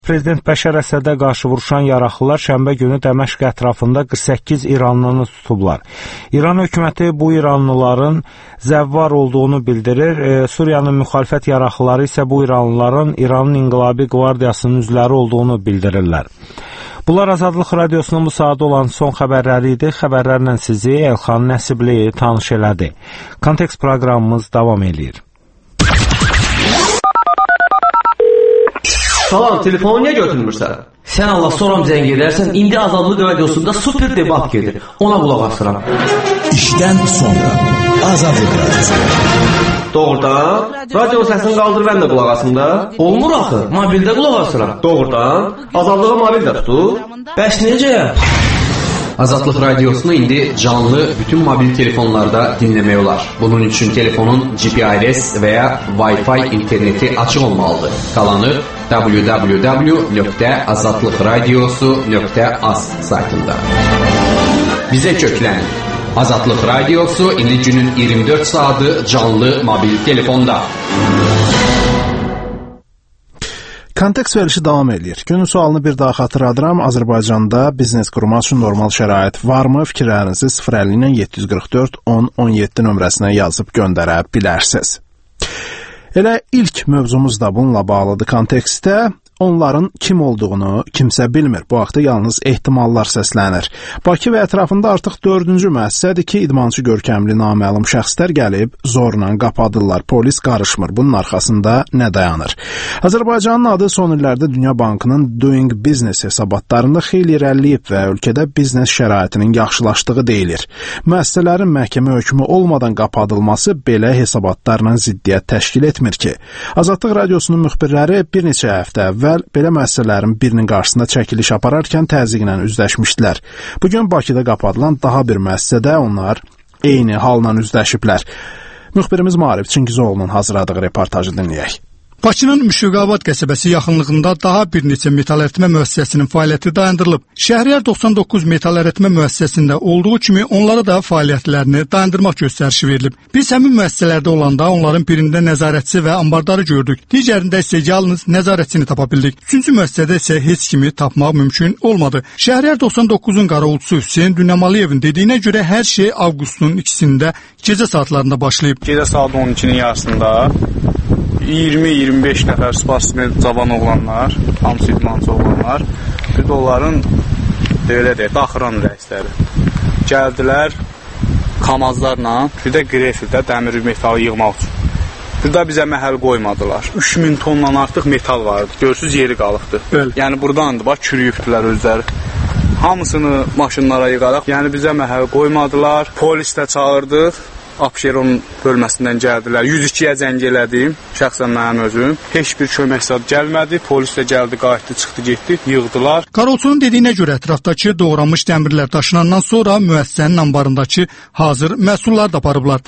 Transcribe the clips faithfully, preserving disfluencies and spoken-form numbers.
Prezident Bəşər Əsədə qarşı vuruşan yaraqlılar şənbə günü Dəməşq ətrafında qırx səkkiz İranlını tutublar. İran hökuməti bu İranlıların zəvvar olduğunu bildirir. E, Suriyanın müxalifət yaraqlıları isə bu İranlıların İranın İnqilabi Qvardiyasının üzvləri olduğunu bildirirlər. Bunlar Azadlıq Radiosunun bu saat olan son xəbərləri idi. Xəbərlərlə sizi Elxan Nəsibli tanış elədi. Kontekst proqramımız davam edir. Salam, telefonu niyə götürmürsən? Sən Allah soram zəng edərsən, indi Azadlıq Radiosunda super debat gedir. Ona qulaq asıram. İşdən sonra Azadlıq Radiosu. Doğrudan? Radio səsini qaldır, mən də qulaq asım da. Olmur axı, mobildə qulaq asıram. Doğrudan? Azadlığı mobildə tutur. Bəs necə? Azadlıq Radiosunu indi canlı bütün mobil telefonlarda dinləmək olar. Bunun üçün telefonun G P R S və ya Wi-Fi interneti açıq olmalıdır. Qalanı w w w nöqtə azadlıqradiosu nöqtə az saytında. Bizə köklənin. Azadlıq Radiosu indi günün iyirmi dörd saatı canlı mobil telefonda. Kontekst verilişi davam edir. Günün sualını bir daha xatırladıram. Azərbaycanda biznes qurmaq üçün normal şərait varmı? Fikirlərinizi sıfır əlli ilə yeddi yüz qırx dörd on on yeddi nömrəsinə yazıb göndərə bilərsiniz. Elə ilk mövzumuz da bununla bağlıdır kontekstdə. Onların kim olduğunu kimsə bilmir. Bu haqda yalnız ehtimallar səslənir. Bakı və ətrafında artıq dördüncü müəssisədir ki, idmançı görkəmli naməlum şəxslər gəlib zorla qapadırlar. Polis qarışmır. Bunun arxasında nə dayanır? Azərbaycanın adı son illərdə Dünya Bankının Doing Business hesabatlarında xeyli irəliləyib və ölkədə biznes şəraitinin yaxşılaşdığı deyilir. Müəssisələrin məhkəmə hökmü olmadan qapadılması belə hesabatlarla ziddiyyət təşkil etmir ki. Azadlıq Radiosunun müxbirləri bir neçə həftə əvvəl belə müəssisələrin birinin qarşısında çəkiliş apararkən təzyiqlə üzləşmişdilər. Bugün Bakıda qapadılan daha bir müəssisədə onlar eyni halla üzləşiblər. Müxbirimiz Maarif Çingizoğlu'nun hazırladığı reportajı dinləyək. Bakının Müşüqabad qəsəbəsi yaxınlığında daha bir neçə metal əritmə müəssisəsinin fəaliyyəti dayandırılıb. Şəhriyar doxsan doqquz metal əritmə müəssisəsində olduğu kimi onlara da fəaliyyətlərini dayandırmaq göstərişi verilib. Biz həmin müəssisələrdə olanda onların birində nəzarətçi və ambardarı gördük. Digərində isə yalnız nəzarətçini tapa bildik. Üçüncü müəssisədə isə heç kimi tapmaq mümkün olmadı. Şəhriyar doxsan doqquzun qaravulçusu Hüseyn Dünəmalıyevin dediyinə görə hər şey avqustun ikisində gecə saatlarında başlayıb. Gecə saat on ikinin yarısında iyirmi iyirmi beş nəfər sportsmen cavan oğlanlar, hamısı idmançı oğlanlar, bir də onların belə deyək, daxıran rəisləri gəldilər kamazlarla, bir də grefildə dəmir metalı yığmaq üçün. Bir də bizə məhəl qoymadılar. üç min tondan artıq metal vardı. Görsüz yeri qalıqdı. Bəli. Yəni buradandı, bax çürüyübdülər özləri. Hamısını maşınlara yığaraq, yəni bizə məhəl qoymadılar. Polis də çağırdıq. Abşeron bölməsindən gəldilər. yüz ikiyə zəng elədim, şəxsən mənim özüm. Heç bir kömək zad gəlmədi. Polis də gəldi, qayıtdı, çıxdı, getdi, yığdılar. Qarovçunun dediyinə görə ətrafdakı doğranmış dəmirlər daşınandan sonra müəssisənin ambarındakı hazır məhsullar da aparıblar.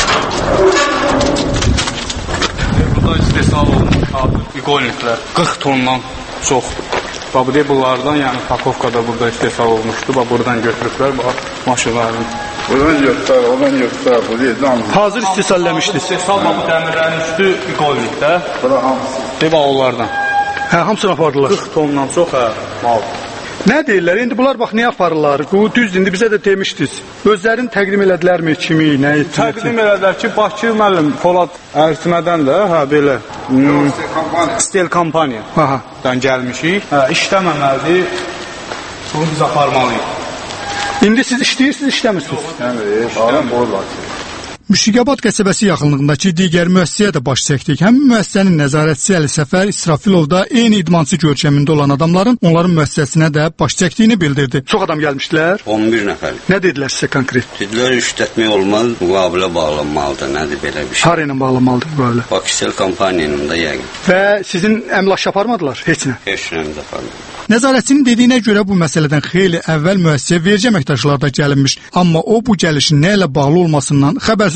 Burada istehsal olunmuş iqolniklər qırx tondan çox. Bax, bunlardan, yəni pakovkada burada istehsal olmuşdu. Bax, buradan götürüblər, bax, maşınların. Buradan götür, oradan götür, bu deyil. Hazır istehsalləmişdi. İstehsal bu dəmirlərin üstü iqolnikdə. Bura hamısı. Deyib, onlardan. Hə, hamısını apardılar. qırx tondan çox, hə, mal. Nə deyirlər? İndi bunlar bax, niyə aparırlar? Bu düzdür, indi bizə də demişdiniz. Özlərini təqdim elədilərmi, kimi, nə etdilər? Təqdim elədilər ki, Bakı müəllim Polad əritmədən də, hə, belə, hmm, Stel Kampaniya. Aha. Dan gəlmişik. Hə, işləməməlidir. Bunu biz aparmalıyıq. İndi siz işləyirsiniz, işləmirsiniz? Yəni, alın boylar. Müşüqabad qəsəbəsi yaxınlığındakı digər müəssisəyə də baş çəkdik. Həmin müəssisənin nəzarətçisi Əli Səfər İsrafilov da eyni idmançı görkəmində olan adamların onların müəssisəsinə də baş çəkdiyini bildirdi. Çox adam gəlmişdilər? on bir nəfər. Nə dedilər sizə konkret? Dedilər, işlətmək olmaz, müqavilə bağlanmalıdır, nədir belə bir şey. Hara ilə bağlanmalıdır müqavilə? Bakisel kampaniyanın da yəqin. Və sizin əmlak aparmadılar, heç nə? Heç nə aparmadılar. Nəzarətçinin dediyinə görə bu məsələdən xeyli əvvəl müəssisəyə vergi əməkdaşları da gəlinmiş. Amma o bu gəlişin nə ilə bağlı olmasından xəbərsiz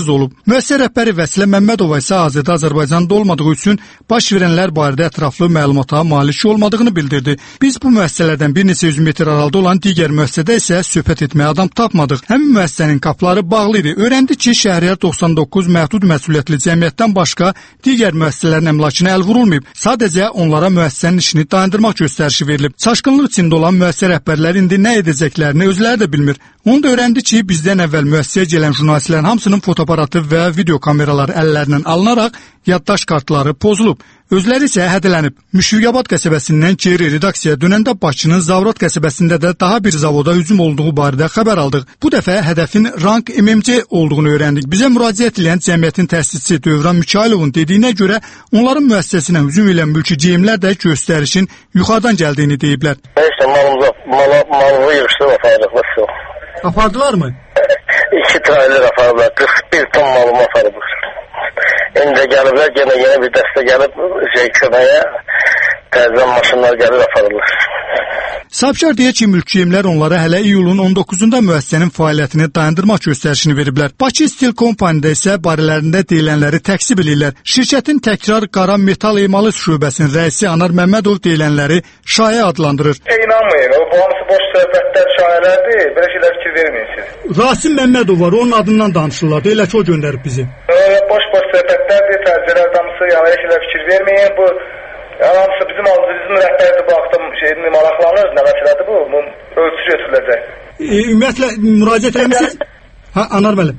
müvəffəqiyyətsiz olub. Müəssisə rəhbəri Vəsilə Məmmədova isə hazırda Azərbaycanda olmadığı üçün baş verənlər barədə ətraflı məlumata malik olmadığını bildirdi. Biz bu müəssisələrdən bir neçə yüz metr aralıda olan digər müəssisədə isə söhbət etməyə adam tapmadıq. Həmin müəssisənin qapıları bağlı idi. Öyrəndik ki, Şəhriyar doxsan doqquz məhdud məsuliyyətli cəmiyyətdən başqa digər müəssisələrin əmlakına əl vurulmayıb. Sadəcə onlara müəssisənin işini dayandırmaq göstərişi verilib. Çaşqınlıq içində olan müəssisə rəhbərləri indi nə edəcəklərini özləri də bilmir. Onu da öyrəndi ki, bizdən əvvəl müəssisəyə gələn jurnalistlərin hamısının fotoaparatı və video kameraları əllərindən alınaraq yaddaş kartları pozulub. Özləri isə hədələnib. Müşfiqabad qəsəbəsindən geri redaksiyaya dönəndə Bakının Zavrod qəsəbəsində də daha bir zavoda hücum olduğu barədə xəbər aldıq. Bu dəfə hədəfin Rank M M C olduğunu öyrəndik. Bizə müraciət edən cəmiyyətin təsisçisi Dövran Mikaylovun dediyinə görə onların müəssisəsinə hücum edən mülki geyimlər də göstərişin yuxarıdan gəldiyini deyiblər. Neyse malımıza, mala, malımı yığışdırıb apardıqlar su. Apardılar mı? İki trailer apardılar. qırx bir ton malımı apardılar. İndi gəliblər, yenə yenə bir dəstə gəlib şey, köməyə təzən maşınlar gəlib aparırlar. Sahibkar deyir ki, mülkiyimlər onlara hələ iyulun on doqquzunda müəssisənin fəaliyyətini dayandırmaq göstərişini veriblər. Bakı Steel Company-də isə barələrində deyilənləri təksib edirlər. Şirkətin təkrar qara metal emalı şöbəsinin rəisi Anar Məmmədov deyilənləri şayə adlandırır. E, inanmayın, o bu hamısı boş söhbətlər, şayələrdir, belə şeylər fikir verməyin siz. Rasim Məmmədov var, onun adından danışırlar, elə ki o göndərib bizi. E, boş boş söhbətlərdir, tərcələr damısı, yəni elə şeylər fikir verməyin, bu... Yəni, hamısı bizim alıcı, bizim rəhbərdir bu haqda şeyini maraqlanır, nə məsələdir bu, bu ölçü götürüləcək. E, ümumiyyətlə, müraciət eləmişsiniz? Ha, Anar müəllim.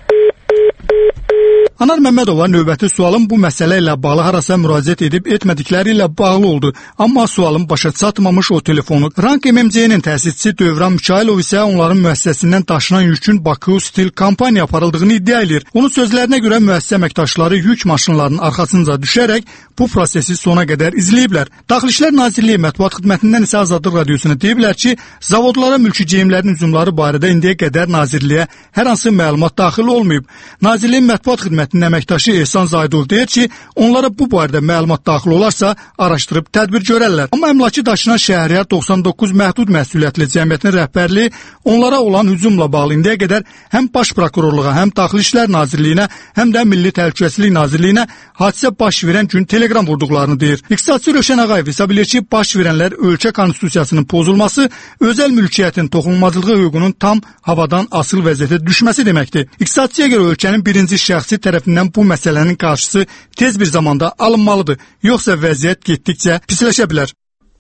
Anar Məmmədova növbəti sualın bu məsələ ilə bağlı harasa müraciət edib etmədikləri ilə bağlı oldu. Amma sualın başa çatmamış o telefonu. Rank M M C-nin təsisçisi Dövran Mikayılov isə onların müəssisəsindən daşınan yükün Bakı Steel Company aparıldığını iddia edir. Onun sözlərinə görə müəssisə əməkdaşları yük maşınlarının arxasınca düşərək bu prosesi sona qədər izləyiblər. Daxili İşlər Nazirliyi mətbuat xidmətindən isə Azadlıq Radiosuna deyiblər ki, zavodlara mülki geyimlərin hücumları barədə indiyə qədər Nazirliyə hər hansı məlumat daxil olmayıb. Nazirliyin mətbuat xidməti əməkdaşı Ehsan Zaydov deyir ki, onlara bu barədə məlumat daxil olarsa araşdırıb tədbir görərlər. Amma əmlakı daşınan Şəhriyar doxsan doqquz məhdud məsuliyyətli cəmiyyətinin rəhbərliyi onlara olan hücumla bağlı indiyə qədər həm Baş Prokurorluğa, həm Daxili İşlər Nazirliyinə, həm də Milli Təhlükəsizlik Nazirliyinə hadisə baş verən gün telegram vurduqlarını deyir. İqtisadçı Rövşən Ağayev hesab edir ki, baş verənlər ölkə konstitusiyasının pozulması, özəl mülkiyyətin toxunulmazlığı hüququnun tam havadan asıl vəziyyətə düşməsi deməkdir. İqtisadçıya görə ölkənin birinci şəxsi tərəfindən bu məsələnin qarşısı tez bir zamanda alınmalıdır. Yoxsa vəziyyət getdikcə pisləşə bilər.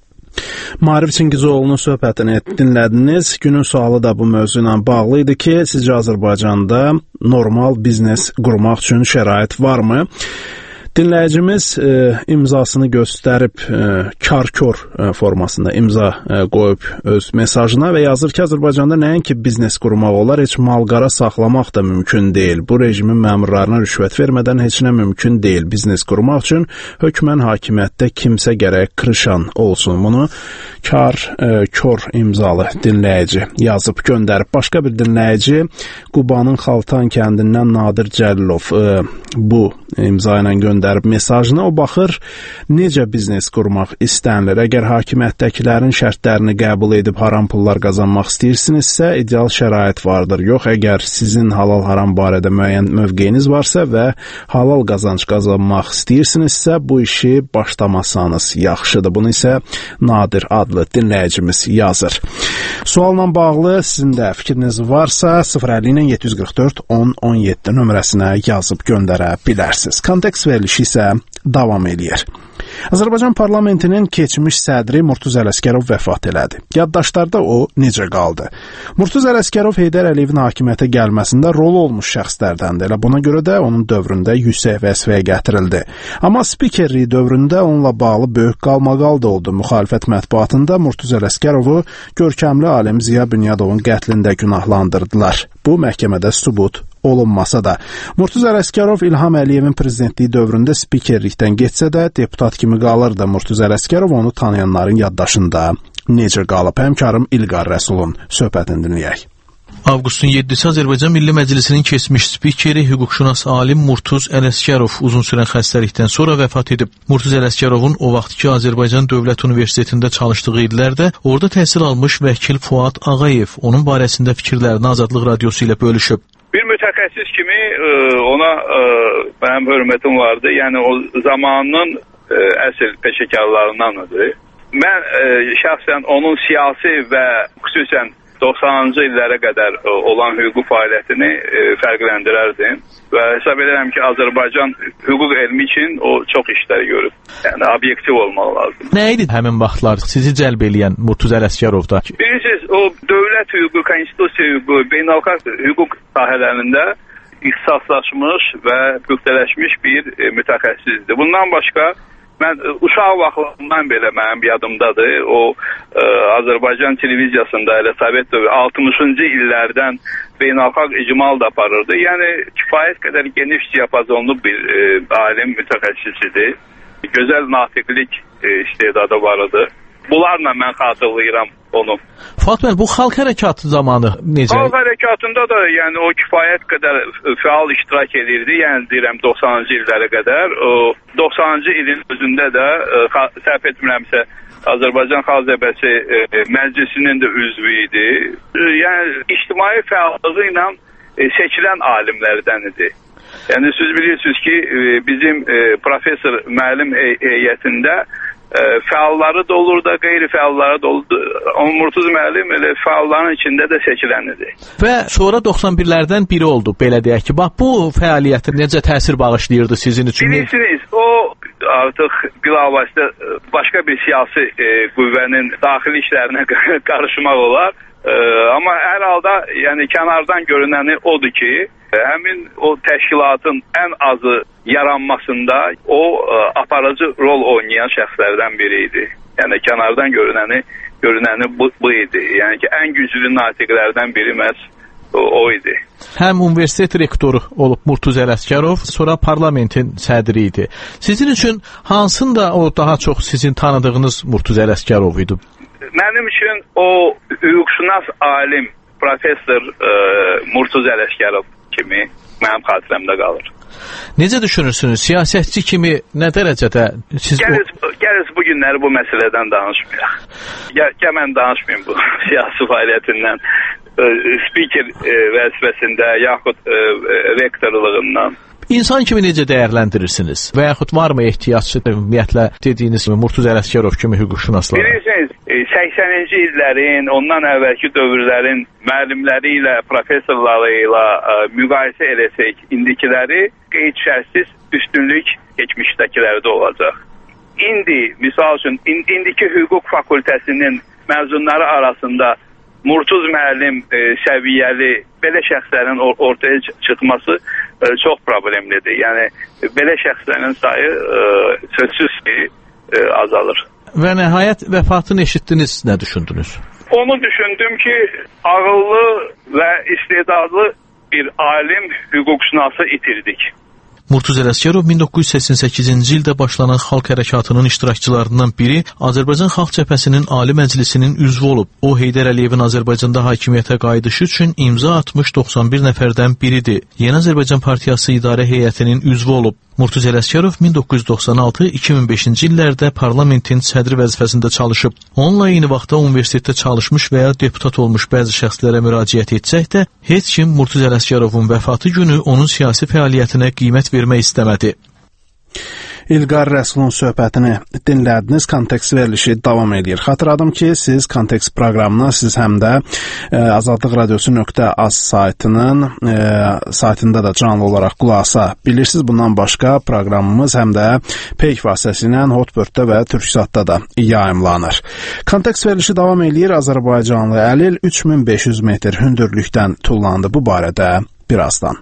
Maarif Çingizoğlu'nun söhbətini dinlədiniz. Günün sualı da bu mövzu ilə bağlı idi ki, sizcə Azərbaycanda normal biznes qurmaq üçün şərait varmı? Dinləyicimiz e, imzasını göstərib e, kar-kör e, formasında imza e, qoyub öz mesajına və yazır ki, Azərbaycanda nəinki biznes qurmaq olar, heç malqara saxlamaq da mümkün deyil. Bu rejimin məmurlarına rüşvət vermədən heç nə mümkün deyil. Biznes qurmaq üçün hökmən hakimiyyətdə kimsə gərək kırışan olsun. Bunu kar-kör e, imzalı dinləyici yazıb göndərib. Başqa bir dinləyici Qubanın Xaltan kəndindən Nadir Cəlilov e, bu imza ilə göndərib mesajını. O baxır, necə biznes qurmaq istənilir. Əgər hakimiyyətdəkilərin şərtlərini qəbul edib haram pullar qazanmaq istəyirsinizsə, ideal şərait vardır. Yox, əgər sizin halal-haram barədə müəyyən mövqeyiniz varsa və halal qazanc qazanmaq istəyirsinizsə, bu işi başlamasanız yaxşıdır. Bunu isə Nadir adlı dinləyicimiz yazır. Sualla bağlı sizin də fikriniz varsa sıfır əlli ilə yeddi yüz qırx dörd on on yeddi nömrəsinə yazıb göndərə bilərsiniz. Kontekst verilişi isə davam eləyir. Azərbaycan parlamentinin keçmiş sədri Murtuz Ələsgərov vəfat elədi. Yaddaşlarda o necə qaldı? Murtuz Ələsgərov Heydər Əliyevin hakimiyyətə gəlməsində rolu olmuş şəxslərdəndir. Elə buna görə də onun dövründə yüksək vəzifəyə gətirildi. Amma spikerliyi dövründə onunla bağlı böyük qalmaqal da oldu. Müxalifət mətbuatında Murtuz Ələsgərovu görkəmli alim Ziya Bünyadovun qətlində günahlandırdılar. Bu məhkəmədə sübut olunmasa da. Murtuz Ələsgərov İlham Əliyevin prezidentliyi dövründə spikerlikdən getsə də deputat kimi qalırdı. Murtuz Ələsgərov onu tanıyanların yaddaşında necə qalıb? Həmkarım İlqar Rəsulun söhbətini dinləyək. Avqustun yeddisi Azərbaycan Milli Məclisinin keçmiş spikeri, hüquqşünas alim Murtuz Ələsgərov uzun sürən xəstəlikdən sonra vəfat edib. Murtuz Ələsgərovun o vaxtki Azərbaycan Dövlət Universitetində çalışdığı illərdə orada təhsil almış vəkil Fuad Ağayev onun barəsində fikirlərini Azadlıq Radiosu ilə bölüşüb. Bir mütəxəssis kimi ə, ona ə, mənim hörmətim vardı. Yəni o zamanın ə, əsl peşəkarlarındandır. Mən ə, şəxsən onun siyasi və xüsusən doxsanıncı illərə qədər ə, olan hüquq fəaliyyətini ə, fərqləndirərdim. Və hesab edirəm ki, Azərbaycan hüquq elmi üçün o çox işlər görüb. Yəni obyektiv olmaq lazım. Nə idi həmin vaxtlar sizi cəlb eləyən Murtuz Ələsgərovda? Bilirsiniz, o dövlət hüququ, konstitusiya hüququ, beynəlxalq hüquq sahələrində ixtisaslaşmış və püxtələşmiş bir e, mütəxəssisdir. Bundan başqa mən e, uşaq vaxtlarından belə mənim yadımdadır. O e, Azərbaycan televiziyasında elə Sovet dövrü altmışıncı illərdən beynəlxalq icmal da aparırdı. Yəni kifayət qədər geniş diapazonlu bir e, alim mütəxəssisidir. Gözəl natiqlik e, istedadı var idi. Bunlarla mən xatırlayıram onu. Fuad bəy, bu xalq hərəkatı zamanı necə? Xalq hərəkatında da yəni o kifayət qədər fəal iştirak edirdi. Yəni deyirəm doxsanıncı illərə qədər. O doxsanıncı ilin özündə də ə, səhv etmirəmsə Azərbaycan Xalq Cəbhəsi ə, məclisinin də üzvü idi. Ə, yəni ictimai fəallığı ilə ə, seçilən alimlərdən idi. Yəni siz bilirsiniz ki, ə, bizim ə, professor müəllim hey heyətində ə, fəalları da olur da, qeyri-fəalları da oldu. Amma Murtuz müəllim elə fəalların içində də seçilənidir. Və sonra doxsan birlərdən biri oldu, belə deyək ki. Bax, bu fəaliyyətə necə təsir bağışlayırdı sizin üçün? Bilirsiniz, o artıq bilavasitə başqa bir siyasi e, qüvvənin daxili işlərinə qarışmaq olar. E, amma hər halda yəni kənardan görünəni odur ki, həmin o təşkilatın ən azı yaranmasında o ə, aparıcı rol oynayan şəxslərdən biri idi. Yəni kənardan görünəni görünəni bu, bu idi. Yəni ki, ən güclü natiqlərdən biri məhz o, o idi. Həm universitet rektoru olub Murtuz Ələsgərov, sonra parlamentin sədri idi. Sizin üçün hansında o daha çox sizin tanıdığınız Murtuz Ələsgərov idi? Mənim üçün o hüquqşünas alim professor ə, Murtuz Ələsgərov kimi mənim xatirəmdə qalır. Necə düşünürsünüz? Siyasətçi kimi nə dərəcədə siz... Gəliz, gəliz bu günləri bu məsələdən danışmayaq. Gəl, gəl mən danışmayayım bu siyasi fəaliyyətindən, spiker vəzifəsində yaxud rektorluğundan. İnsan kimi necə dəyərləndirirsiniz? Və yaxud varmı ehtiyac, ümumiyyətlə dediyiniz kimi Murtuz Ələsgərov kimi hüquqşünaslara? Bilirsiniz, səksəninci illərin, ondan əvvəlki dövrlərin müəllimləri ilə, professorları ilə ə, müqayisə eləsək, indikiləri qeyd-şərtsiz üstünlük keçmişdəkilərdə olacaq. İndi, misal üçün, indiki hüquq fakültəsinin məzunları arasında Murtuz müəllim e, səviyyəli belə şəxslərin or ortaya çıxması e, çox problemlidir. Yəni belə şəxslərin sayı e, sözsüz ki e, azalır. Və nəhayət vəfatını eşitdiniz, nə düşündünüz? Onu düşündüm ki, ağıllı və istedadlı bir alim hüquqşünası itirdik. Murtuz Ələsgərov min doqquz yüz səksən səkkizinci ildə başlanan xalq hərəkatının iştirakçılarından biri, Azərbaycan Xalq Cəbhəsinin Ali Məclisinin üzvü olub. O, Heydər Əliyevin Azərbaycanda hakimiyyətə qayıdışı üçün imza atmış doxsan bir nəfərdən biridir. Yeni Azərbaycan Partiyası İdarə Heyətinin üzvü olub. Murtuz Ələsgərov min doqquz yüz doxsan altı iki min beşinci illərdə parlamentin sədri vəzifəsində çalışıb. Onunla eyni vaxtda universitetdə çalışmış və ya deputat olmuş bəzi şəxslərə müraciət etsək də, heç kim Murtuz Ələsgərovun vəfatı günü onun siyasi fəaliyyətinə qiymət vermək istəmədi. İlqar Rəsulun söhbətini dinlədiniz, kontekst verilişi davam edir. Xatırladım ki, siz kontekst proqramına siz həm də e, azadlıq radiosu nöqtə az saytının e, saytında da canlı olaraq qulaq asa bilirsiniz. Bundan başqa proqramımız həm də Peyk vasitəsilə Hotbirddə və Türksatda da yayımlanır. Kontekst verilişi davam edir. Azərbaycanlı əlil üç min beş yüz metr hündürlükdən tullandı. Bu barədə birazdan.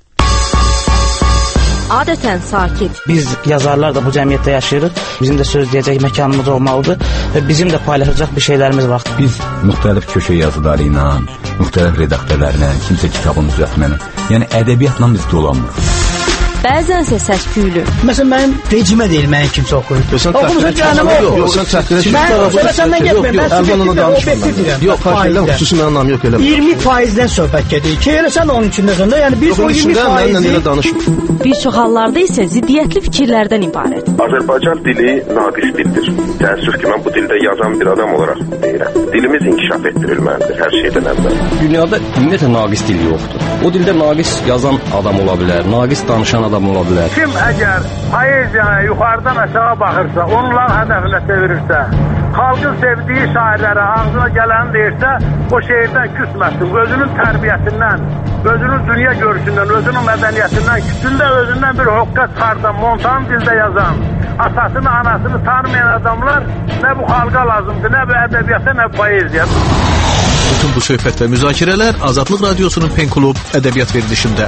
Adətən sakit. Biz yazarlar da bu cəmiyyətdə yaşayırıq. Bizim də söz deyəcək məkanımız olmalıdır və bizim də paylaşacaq bir şeylərimiz var. Biz müxtəlif köşə yazıları ilə, müxtəlif redaktörlərlə, kimsə kitabını düzəltməklə, yəni ədəbiyyatla biz dolanmırıq. bəzənsə səs-küylü. Məsələn, mənim rejimə deyil, mənim kimsə oxuyur. Oxumusun cəhənnəmə oxuyur. Yox, sən təhqilə Mən səndən getməyim, mən subjektiv və obyektiv deyirəm. Yox, xahiş xüsusi mənim anlam yox, eləmə. iyirmi faizdən söhbət gedir. Ki, elə sən onun içindəsən də, yəni biz o iyirmi faizi... Bir çox hallarda isə ziddiyyətli fikirlərdən ibarət. Azərbaycan dili naqis dildir. Təəssüf ki, mən bu dildə yazan bir adam olaraq deyirəm. Dilimiz inkişaf etdirilməlidir hər şeydən əvvəl. Dünyada ümumiyyətlə naqis dil yoxdur. O dildə naqis yazan adam ola bilər, naqis danışan adam ola bilər. Kim əgər poeziyaya yuxarıdan aşağı baxırsa, onların hədəfinə çevirirsə, xalqın sevdiyi şairlərə ağzına gələni deyirsə, o şeirdən küsməsin. Özünün tərbiyəsindən, özünün dünya görüşündən, özünün mədəniyyətindən, küçündə özündən bir hoqqa çıxardan, montan dildə yazan, atasını, anasını tanımayan adamlar nə bu xalqa lazımdır, nə bu ədəbiyyata, nə bu poeziya. Bütün bu söhbət və müzakirələr Azadlıq Radiosunun Pen Klub ədəbiyyat verilişində.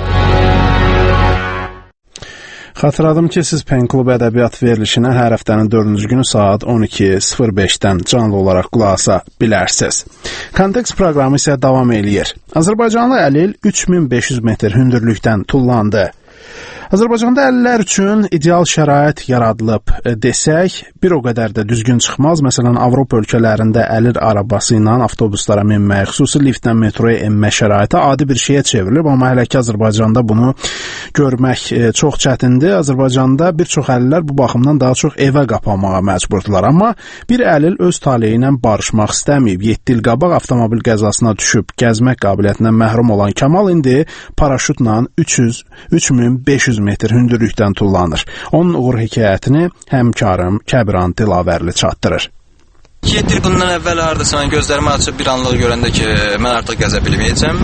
Xatırladım ki, siz Pen Klub ədəbiyyat verilişinə hər həftənin dördüncü günü saat on iki sıfır beşdən canlı olaraq qulaq asa bilərsiniz. Kontekst proqramı isə davam eləyir. Azərbaycanlı əlil üç min beş yüz metr hündürlükdən tullandı. Azərbaycanda əlillər üçün ideal şərait yaradılıb desək, bir o qədər də düzgün çıxmaz. Məsələn, Avropa ölkələrində əlil arabası ilə avtobuslara minmək, xüsusi liftlə metroya enmə şəraiti adi bir şeyə çevrilib, amma hələ ki Azərbaycanda bunu görmək çox çətindir. Azərbaycanda bir çox əlillər bu baxımdan daha çox evə qapanmağa məcburdular. Amma bir əlil öz taleyi ilə barışmaq istəməyib. yeddi il qabaq avtomobil qəzasına düşüb gəzmək qabiliyyətindən məhrum olan Kamal indi paraşutla üç min beş yüz metr hündürlükdən tullanır. Onun uğur hekayətini həmkarım Kəbiran Dilavərli çatdırır. yeddi il bundan əvvəl hardasa mən gözlərimi açıb bir anlıq görəndə ki, mən artıq gəzə bilməyəcəm.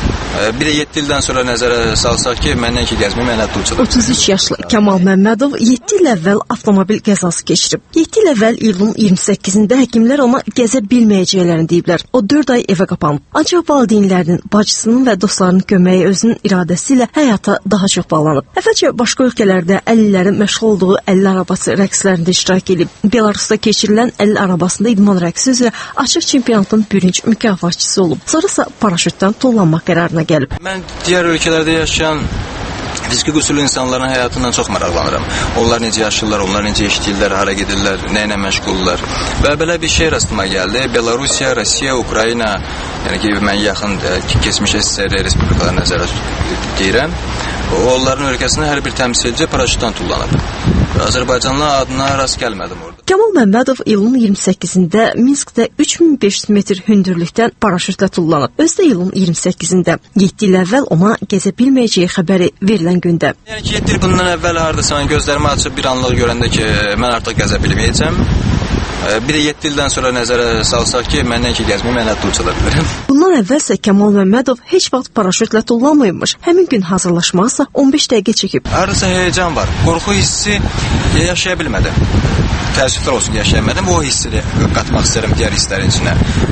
Bir də yeddi ildən sonra nəzərə salsaq ki, məndən ki gəzməyim, mən hətta uçurum. otuz üç yaşlı Kamal Məmmədov yeddi il əvvəl avtomobil qəzası keçirib. yeddi il əvvəl iyulun iyirmi səkkizində həkimlər ona gəzə bilməyəcəklərini deyiblər. O dörd ay evə qapanıb. Ancaq valideynlərinin, bacısının və dostlarının köməyi özünün iradəsi ilə həyata daha çox bağlanıb. Əvvəlcə başqa ölkələrdə əlillərin məşğul olduğu əlil arabası rəqslərində iştirak edib. Belarusda keçirilən əlil arabasında idman rəqsi üzrə açıq çempionatın bürünc mükafatçısı olub. Sonrasa paraşütdən tullanmaq qərarına gəlib. Mən digər ölkələrdə yaşayan fiziki qüsurlu insanların həyatından çox maraqlanıram. Onlar necə yaşayırlar, onlar necə işləyirlər, hara gedirlər, nə ilə məşğuldurlar. Və belə bir şey rastıma gəldi. Belarusiya, Rusiya, Ukrayna, yəni ki, mən yaxın keçmiş S S R respublikalarına nəzərə deyirəm. Onların ölkəsində hər bir təmsilci paraşütdən tullanıb. Azərbaycanlı adına rast gəlmədim orada. Kamal Məmmədov iyulun iyirmi səkkizində Minskdə üç min beş yüz metr hündürlükdən paraşütlə tullanıb. Özdə iyulun iyirmi səkkizində yeddi il əvvəl ona gəzə bilməyəcəyi xəbəri verilən gündə. Yəni ki, yeddi il bundan əvvəl hardasa mən gözlərimi açıb bir anlıq görəndə ki, mən artıq gəzə bilməyəcəm. Bir də yeddi ildən sonra nəzərə salsaq ki, məndən ki gəzməyim, mən hətta uçuda bilirəm. Bundan əvvəlsə Kamal Məmmədov heç vaxt paraşütlə tullanmayıbmış. Həmin gün hazırlaşmaqsa on beş dəqiqə çəkib. Hardasa həyəcan var. Qorxu hissi yaşaya bilmədim. Təəssüflər olsun ki, yaşaya bilmədim. O hissi qatmaq istəyirəm digər hisslərin içinə.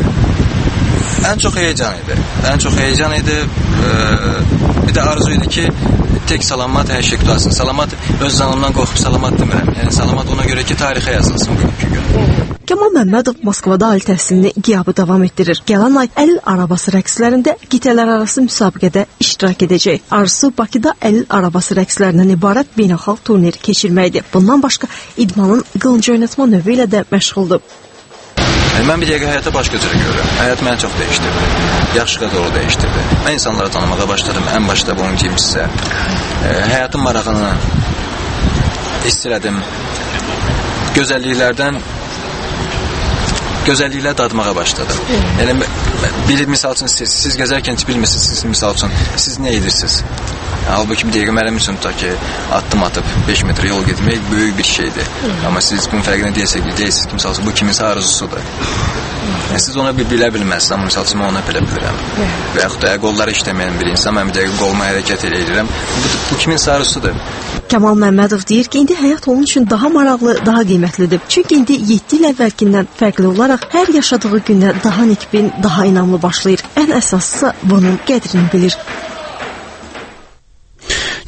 Ən çox həyəcan idi. Ən çox həyəcan idi. Bir də arzu idi ki, tek salamat hər şey qutarsın. Salamat öz canımdan qorxub salamat demirəm. Yəni salamat ona görə ki, tarixə yazılsın bugünkü gün. Kamal Məmmədov Moskvada ali təhsilini qiyabı davam etdirir. Gələn ay əlil arabası rəqslərində qitələr arası müsabiqədə iştirak edəcək. Arzusu Bakıda əlil arabası rəqslərindən ibarət beynəlxalq turnir keçirməkdir. Bundan başqa idmanın qılınc oynatma növü ilə də məşğuldur. Yəni, mən bir dəqiqə həyata başqa cürə görürəm. Həyat məni çox dəyişdirdi. Yaxşıqa doğru dəyişdirdi. Mən insanları tanımağa başladım. Ən başda bunu deyim sizə. E, həyatın marağını hiss elədim. Gözəlliklərdən gözəlliklər dadmağa başladım. Yəni, bir misal üçün siz, siz gəzərkən hiç bilmirsiniz, siz misal üçün, siz nə edirsiniz? Halbuki bir dəqiqə mənim üçün ta ki, addım atıb beş metr yol getmək böyük bir şeydir. Amma siz bunun fərqinə deyilsiniz ki, misal üçün, bu kiminsə arzusudur. Yəni, siz ona bir bilə bilməzsiniz, amma misal üçün, mən ona bilə bilirəm. Və yaxud da qolları işləməyən bir insan, mən bir dəqiqə qoluma hərəkət edirəm. Bu, bu kiminsə arzusudur. Kamal Məmmədov deyir ki, indi həyat onun üçün daha maraqlı, daha qiymətlidir. Çünki indi yeddi il əvvəlkindən fərqli olaraq hər yaşadığı gündə daha nikbin, daha inamlı başlayır. Ən əsasısa bunun qədrini bilir.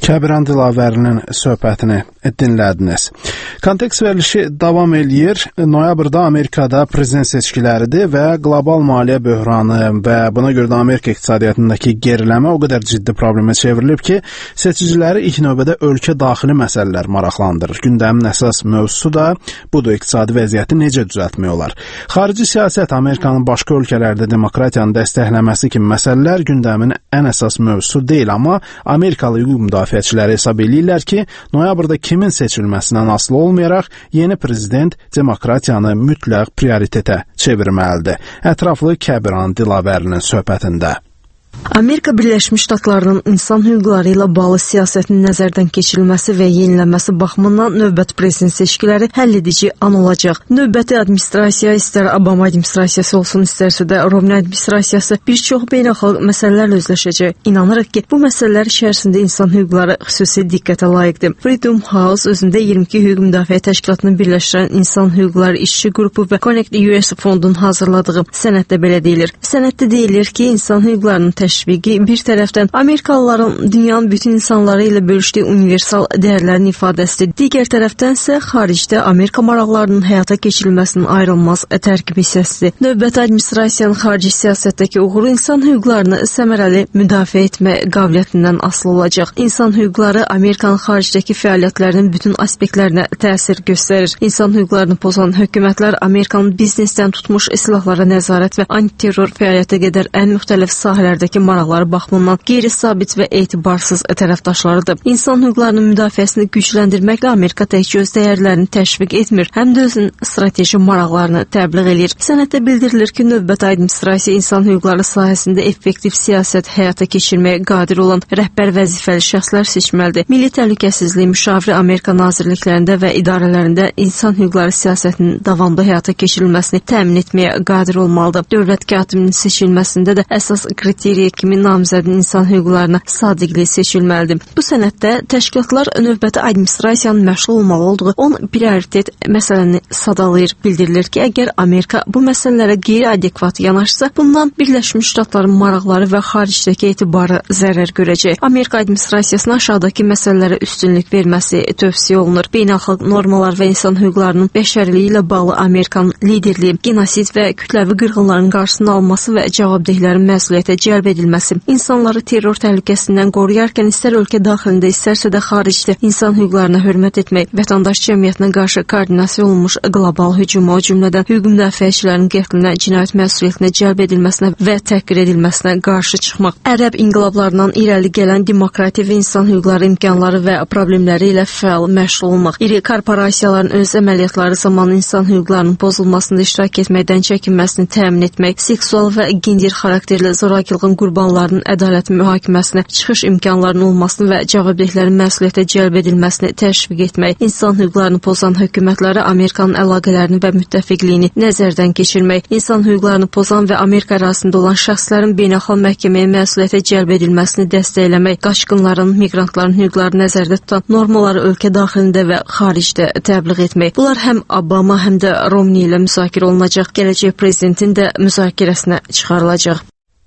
Kəbiran Dilavərinin söhbətini dinlədiniz. Kontekst verilişi davam eləyir. Noyabrda Amerikada prezident seçkiləridir və qlobal maliyyə böhranı və buna görə də Amerika iqtisadiyyatındakı geriləmə o qədər ciddi problemə çevrilib ki, seçiciləri ilk növbədə ölkə daxili məsələlər maraqlandırır. Gündəmin əsas mövzusu da budur, iqtisadi vəziyyəti necə düzəltmək olar. Xarici siyasət, Amerikanın başqa ölkələrdə demokratiyanı dəstəkləməsi kimi məsələlər gündəmin ən əsas mövzusu deyil, amma Amerikalı hüquq müdafiəçiləri hesab eləyirlər ki, noyabrda kimin seçilməsindən asılı olmayaraq yeni prezident demokratiyanı mütləq prioritetə çevirməlidir. Ətraflı Kəbiran Dilavərinin söhbətində. Amerika Birləşmiş Ştatlarının insan hüquqları ilə bağlı siyasətin nəzərdən keçirilməsi və yenilənməsi baxımından növbəti prezident seçkiləri həlledici an olacaq. Növbəti administrasiya, istər Obama administrasiyası olsun, istərsə də Romney administrasiyası bir çox beynəlxalq məsələlərlə üzləşəcək. İnanırıq ki, bu məsələlər içərisində insan hüquqları xüsusi diqqətə layiqdir. Freedom House özündə iyirmi iki hüquq müdafiə təşkilatını birləşdirən insan hüquqları işçi qrupu və Connect U S fondun hazırladığı sənəddə belə deyilir. Sənəddə deyilir ki, insan hüquqlarının təşviqi bir tərəfdən Amerikalıların dünyanın bütün insanları ilə bölüşdüyü universal dəyərlərin ifadəsidir. Digər tərəfdən isə xaricdə Amerika maraqlarının həyata keçirilməsinin ayrılmaz tərkib hissəsidir. Növbəti administrasiyanın xarici siyasətdəki uğuru insan hüquqlarını səmərəli müdafiə etmə qabiliyyətindən asılı olacaq. İnsan hüquqları Amerikanın xaricdəki fəaliyyətlərinin bütün aspektlərinə təsir göstərir. İnsan hüquqlarını pozan hökumətlər Amerikanın biznesdən tutmuş silahlara nəzarət və antiterror fəaliyyətə qədər ən müxtəlif sahələrdəki maraqları baxımından qeyri-sabit və etibarsız tərəfdaşlarıdır. İnsan hüquqlarının müdafiəsini gücləndirməklə Amerika təkcə öz dəyərlərini təşviq etmir, həm də özünün strateji maraqlarını təbliğ edir. Sənəddə bildirilir ki, növbəti administrasiya insan hüquqları sahəsində effektiv siyasət həyata keçirməyə qadir olan rəhbər vəzifəli şəxslər seçməlidir. Milli Təhlükəsizlik müşaviri Amerika nazirliklərində və idarələrində insan hüquqları siyasətinin davamlı həyata keçirilməsini təmin etməyə qadir olmalıdır. Dövlət katibinin seçilməsində də əsas kriteriya kimi namizədin insan hüquqlarına sadiqli seçilməlidir. Bu sənəddə təşkilatlar növbəti administrasiyanın məşğul olmalı olduğu on prioritet məsələni sadalayır. Bildirilir ki, əgər Amerika bu məsələlərə qeyri-adekvat yanaşsa, bundan Birləşmiş Ştatların maraqları və xaricdəki etibarı zərər görəcək. Amerika administrasiyasına aşağıdakı məsələlərə üstünlük verməsi tövsiyə olunur. Beynəlxalq normalar və insan hüquqlarının bəşəriliyi ilə bağlı Amerikanın liderliyi, genosid və kütləvi qırğınların qarşısını alması və cavabdehlərin məsuliyyətə cəlb edilməsi, insanları terror təhlükəsindən qoruyarkən istər ölkə daxilində, istərsə də xaricdə insan hüquqlarına hörmət etmək, vətəndaş cəmiyyətinə qarşı koordinasiya olunmuş qlobal hücuma, o cümlədən hüquq müdafiəçilərin qətlinə, cinayət məsuliyyətinə cəlb edilməsinə və təhqir edilməsinə qarşı çıxmaq, ərəb inqilablarından irəli gələn demokratiya və insan hüquqları imkanları və problemləri ilə fəal məşğul olmaq, iri korporasiyaların öz əməliyyatları zamanı insan hüquqlarının pozulmasında iştirak etməkdən çəkinməsini təmin etmək, seksual və gender xarakterli zorakılığın qurbanlarının ədalət mühakiməsinə çıxış imkanlarının olmasını və cavabdehlərin məsuliyyətə cəlb edilməsini təşviq etmək, insan hüquqlarını pozan hökumətlərə Amerikanın əlaqələrini və müttəfiqliyini nəzərdən keçirmək, insan hüquqlarını pozan və Amerika arasında olan şəxslərin beynəlxalq məhkəməyə məsuliyyətə cəlb edilməsini dəstəkləmək, qaçqınların, miqrantların hüquqlarını nəzərdə tutan normaları ölkə daxilində və xaricdə təbliğ etmək. Bunlar həm Obama, həm də Romney ilə müzakirə olunacaq, gələcək prezidentin də müzakirəsinə çıxarılacaq.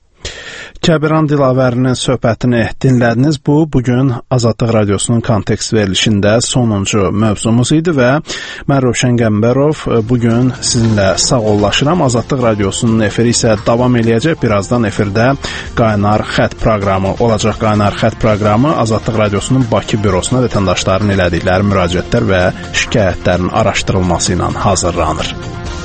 Kəbiran Dilavərinin söhbətini dinlədiniz. Bu, bugün Azadlıq Radiosunun kontekst verilişində sonuncu mövzumuz idi və mən Rövşən Qəmbərov bugün sizinlə sağollaşıram. Azadlıq Radiosunun efiri isə davam eləyəcək. Birazdan efirdə Qaynar Xət proqramı olacaq. Qaynar Xət proqramı Azadlıq Radiosunun Bakı bürosuna vətəndaşların elədikləri müraciətlər və şikayətlərin araşdırılması ilə hazırlanır.